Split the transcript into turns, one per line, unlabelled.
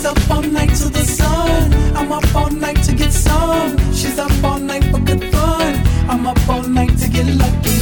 up all night till the sun. I'm up all night to get some. She's up all night for good fun. I'm up all night to get lucky.